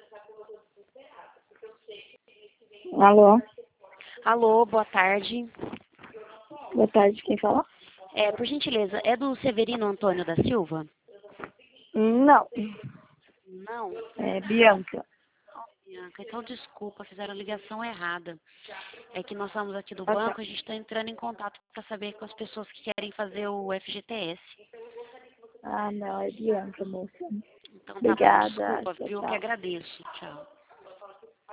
Alô? Alô, boa tarde. Boa tarde, quem fala? Por gentileza, é do Severino Antônio da Silva? Não, Não. é Bianca. Bianca, então desculpa, fizeram a ligação errada. É que nós estamos aqui do Ah, tá. banco, a gente está entrando em contato para saber com as pessoas que querem fazer o FGTS. Ah, não, é Bianca, moça. Então tá bom, Obrigada. desculpa, Tchau, viu? Que tchau. agradeço. Tchau.